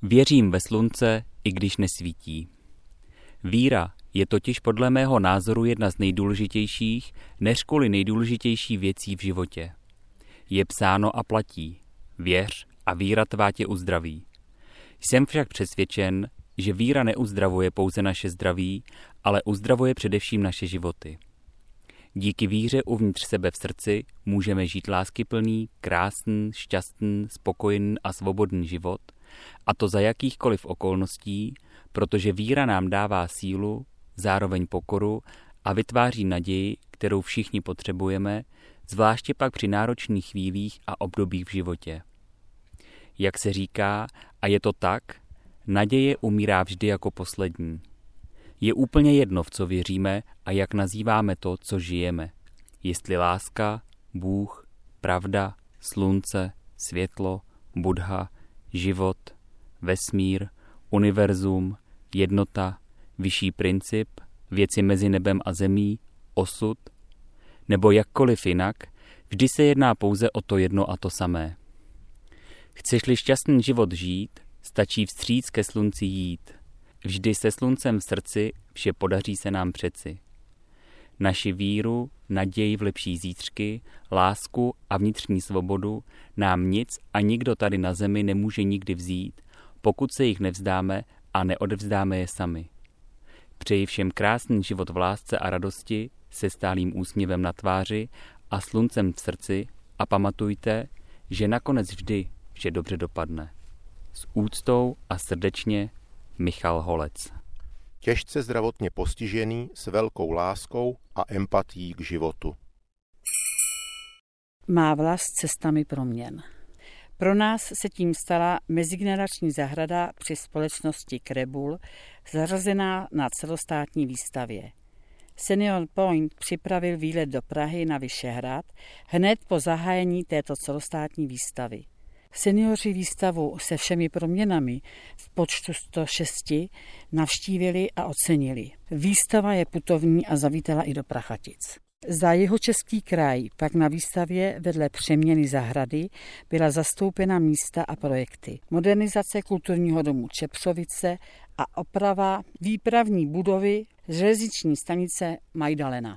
Věřím ve slunce, i když nesvítí. Víra je totiž podle mého názoru jedna z nejdůležitějších, neřkoli nejdůležitější věcí v životě. Je psáno a platí. Věř a víra tvá tě uzdraví. Jsem však přesvědčen, že víra neuzdravuje pouze naše zdraví, ale uzdravuje především naše životy. Díky víře uvnitř sebe v srdci můžeme žít láskyplný, krásný, šťastný, spokojený a svobodný život, a to za jakýchkoliv okolností, protože víra nám dává sílu, zároveň pokoru a vytváří naději, kterou všichni potřebujeme, zvláště pak při náročných chvílích a obdobích v životě. Jak se říká, a je to tak, naděje umírá vždy jako poslední. Je úplně jedno, v co věříme a jak nazýváme to, co žijeme. Jestli láska, Bůh, pravda, slunce, světlo, Buddha, život, vesmír, univerzum, jednota, vyšší princip, věci mezi nebem a zemí, osud, nebo jakkoliv jinak, vždy se jedná pouze o to jedno a to samé. Chceš-li šťastný život žít, stačí vstříc ke slunci jít. Vždy se sluncem v srdci vše podaří se nám přeci. Naši víru, naději v lepší zítřky, lásku a vnitřní svobodu nám nic a nikdo tady na zemi nemůže nikdy vzít, pokud se jich nevzdáme a neodevzdáme je sami. Přeji všem krásný život v lásce a radosti, se stálým úsměvem na tváři a sluncem v srdci a pamatujte, že nakonec vždy vše dobře dopadne. S úctou a srdečně Michal Holec. Těžce zdravotně postižený s velkou láskou a empatií k životu. Má vlast cestami proměn. Pro nás se tím stala mezigenerační zahrada při společnosti Krebul, zařazená na celostátní výstavě. Senior Point připravil výlet do Prahy na Vyšehrad hned po zahájení této celostátní výstavy. Seniori výstavu se všemi proměnami v počtu 106 navštívili a ocenili. Výstava je putovní a zavítala i do Prachatic. Za Jihočeský kraj pak na výstavě vedle přeměny zahrady byla zastoupena místa a projekty. Modernizace kulturního domu Čepřovice a oprava výpravní budovy železniční stanice Majdalena.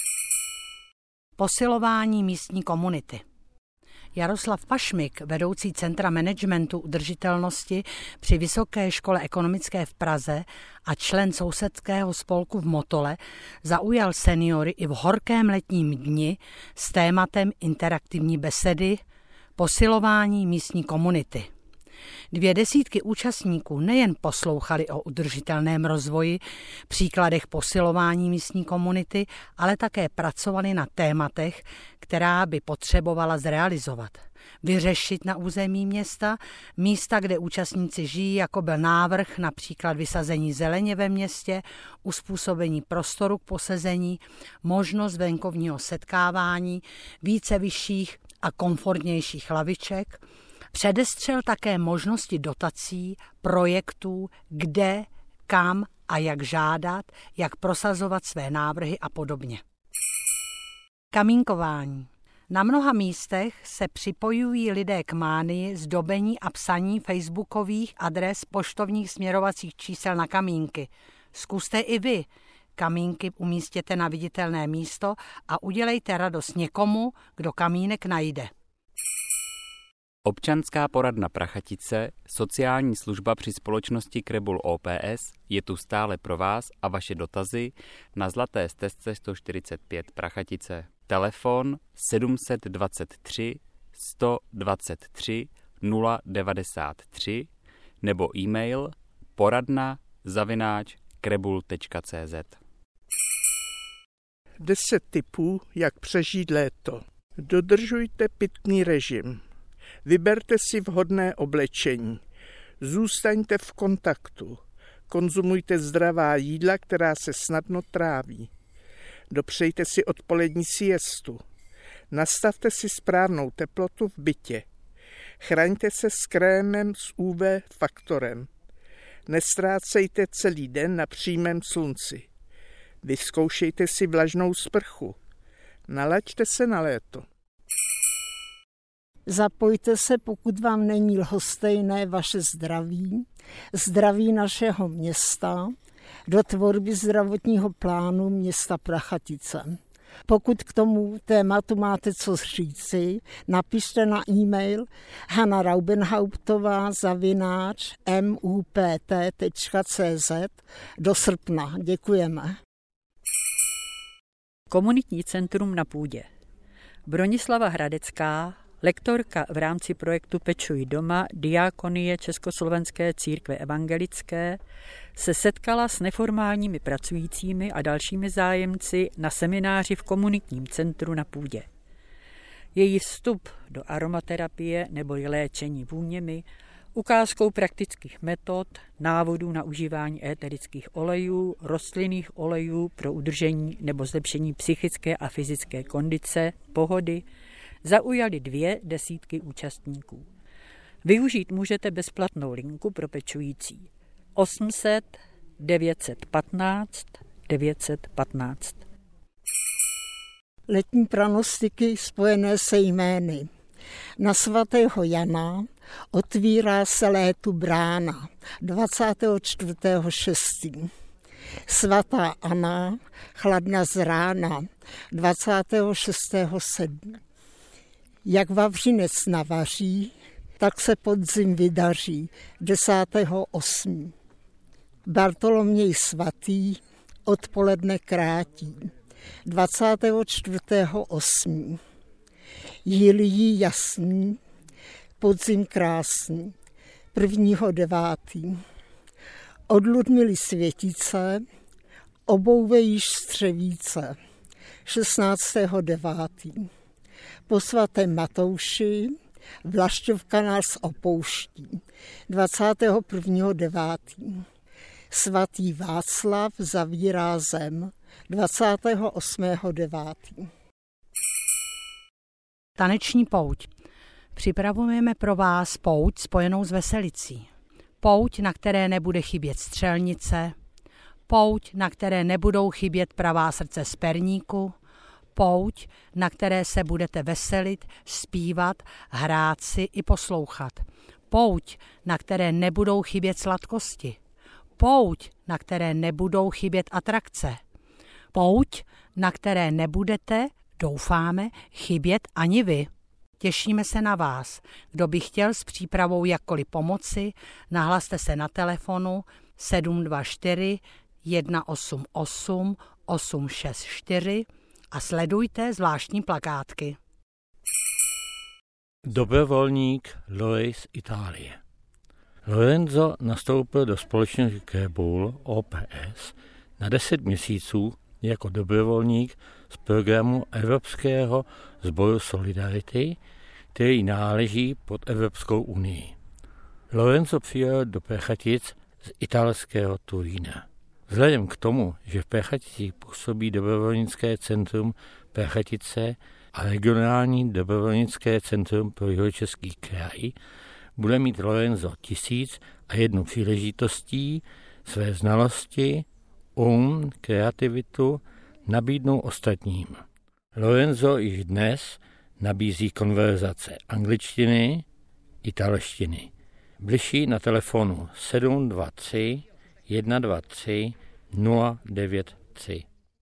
Posilování místní komunity. Jaroslav Pašmik, vedoucí Centra managementu udržitelnosti při Vysoké škole ekonomické v Praze a člen sousedského spolku v Motole, zaujal seniory i v horkém letním dni s tématem interaktivní besedy Posilování místní komunity. 200 účastníků nejen poslouchali o udržitelném rozvoji, příkladech posilování místní komunity, ale také pracovali na tématech, která by potřebovala zrealizovat. Vyřešit na území města, místa, kde účastníci žijí, jako byl návrh například vysazení zeleně ve městě, uspůsobení prostoru k posezení, možnost venkovního setkávání, více vyšších a komfortnějších laviček. Předestřel také možnosti dotací, projektů, kde, kam a jak žádat, jak prosazovat své návrhy a podobně. Kamínkování. Na mnoha místech se připojují lidé k mánii zdobení a psaní facebookových adres poštovních směrovacích čísel na kamínky. Zkuste i vy. Kamínky umístěte na viditelné místo a udělejte radost někomu, kdo kamínek najde. Občanská poradna Prachatice, sociální služba při společnosti Krebul OPS, je tu stále pro vás a vaše dotazy na Zlaté stezce 145 Prachatice. Telefon 723 123 093 nebo e-mail poradna@krebul.cz. 10 tipů, jak přežít léto. Dodržujte pitný režim. Vyberte si vhodné oblečení. Zůstaňte v kontaktu. Konzumujte zdravá jídla, která se snadno tráví. Dopřejte si odpolední siestu. Nastavte si správnou teplotu v bytě. Chraňte se s krémem s UV faktorem. Nestrácejte celý den na přímém slunci. Vyzkoušejte si vlažnou sprchu. Nalaďte se na léto. Zapojte se, pokud vám není lhostejné vaše zdraví, zdraví našeho města, do tvorby zdravotního plánu města Prachatice. Pokud k tomu tématu máte co říci, napište na e-mail hana.raubenhauptová@mupt.cz do srpna. Děkujeme. Komunitní centrum na půdě. Bronislava Hradecká, lektorka v rámci projektu Pečuj doma Diakonie Československé církve evangelické, se setkala s neformálními pracujícími a dalšími zájemci na semináři v komunitním centru na půdě. Její vstup do aromaterapie nebo léčení vůněmi, ukázkou praktických metod, návodů na užívání éterických olejů, rostlinných olejů pro udržení nebo zlepšení psychické a fyzické kondice, pohody, zaujali 200 účastníků. Využít můžete bezplatnou linku pro pečující 800 915 915. Letní pranostiky spojené se jmény. Na svatého Jana otvírá se létu brána 24.6. Svatá Anna chladna z rána 26.7. Jak vavřinec navaří, tak se podzim vydaří 10.8. Bartoloměj svatý odpoledne krátí 24.8. Jilí jasný, podzim krásný 1.9. Od Ludmily Světice obouvejíš střevíce 16.9. Po svatém Matouši Vlašťovka nás opouští 21.9. Svatý Václav zavírá zem 28.9. Taneční pouť. Připravujeme pro vás pouť spojenou s veselicí. Pouť, na které nebude chybět střelnice, pouť, na které nebudou chybět pravá srdce z perníku, pouť, na které se budete veselit, zpívat, hrát si i poslouchat. Pouť, na které nebudou chybět sladkosti. Pouť, na které nebudou chybět atrakce. Pouť, na které nebudete, doufáme, chybět ani vy. Těšíme se na vás. Kdo by chtěl s přípravou jakkoliv pomoci, nahlaste se na telefonu 724 188 864 a sledujte zvláštní plakátky. Dobrovolník Lois z Itálie. Lorenzo nastoupil do společnosti Krebul OPS na 10 měsíců jako dobrovolník z programu Evropského sboru Solidarity, který náleží pod Evropskou unii. Lorenzo přijel do Prachatic z italského Turína. Vzhledem k tomu, že v Prachaticích působí dobrovolnické centrum Prachatice a regionální dobrovolnické centrum pro Jihočeský kraj, bude mít Lorenzo 1001 příležitostí své znalosti, kreativitu nabídnou ostatním. Lorenzo již dnes nabízí konverzace angličtiny, italštiny. Bližší na telefonu 723 123 093.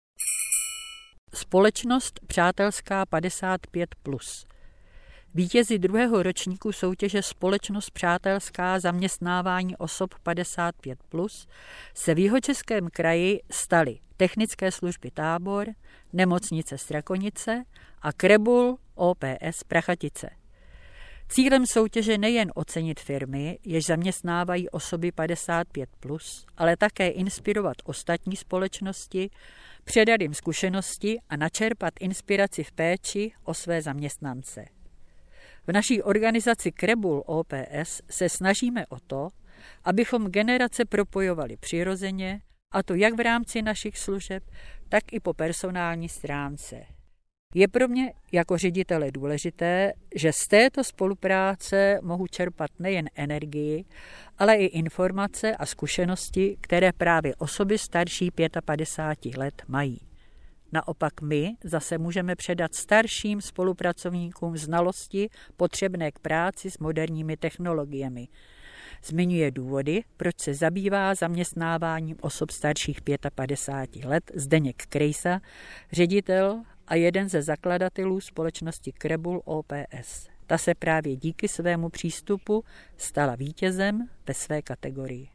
Společnost Přátelská 55+. Vítězi druhého ročníku soutěže Společnost Přátelská zaměstnávání osob 55+ se v Jihočeském kraji staly Technické služby Tábor, Nemocnice Strakonice a Krebul OPS Prachatice. Cílem soutěže nejen ocenit firmy, jež zaměstnávají osoby 55+, ale také inspirovat ostatní společnosti, předat jim zkušenosti a načerpat inspiraci v péči o své zaměstnance. V naší organizaci Krebul OPS se snažíme o to, abychom generace propojovali přirozeně, a to jak v rámci našich služeb, tak i po personální stránce. Je pro mě jako ředitele důležité, že z této spolupráce mohu čerpat nejen energii, ale i informace a zkušenosti, které právě osoby starší 55 let mají. Naopak my zase můžeme předat starším spolupracovníkům znalosti potřebné k práci s moderními technologiemi. Zmiňuje důvody, proč se zabývá zaměstnáváním osob starších 55 let Zdeněk Krejsa, ředitel a jeden ze zakladatelů společnosti Krebul OPS. Ta se právě díky svému přístupu stala vítězem ve své kategorii.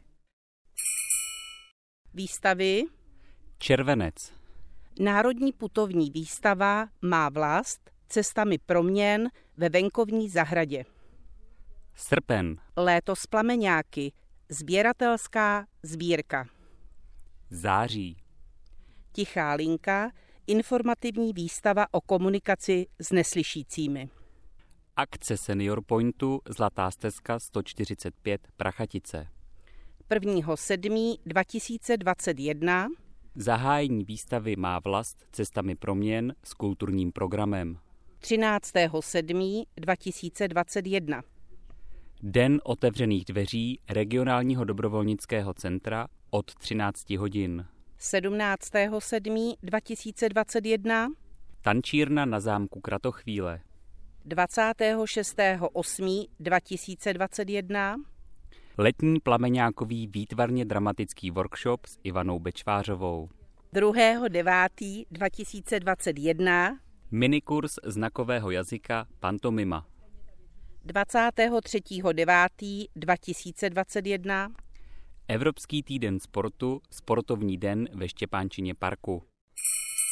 Výstavy. Červenec. Národní putovní výstava Má vlast cestami proměn ve venkovní zahradě. Srpen. Léto s plameňáky. Sběratelská sbírka. Září. Tichá linka. Informativní výstava o komunikaci s neslyšícími. Akce Senior Pointu Zlatá stezka 145 Prachatice. 1.7.2021. Zahájení výstavy Má vlast cestami proměn s kulturním programem. 13.7.2021. Den otevřených dveří regionálního dobrovolnického centra od 13 hodin. 17.7.2021. Tančírna na zámku Kratochvíle. 26.8.2021. Letní plameňákový výtvarně dramatický workshop s Ivanou Bečvářovou. 2.9.2021. Minikurs znakového jazyka Pantomima. 23.9.2021. Evropský týden sportu, sportovní den ve Štěpánčině parku.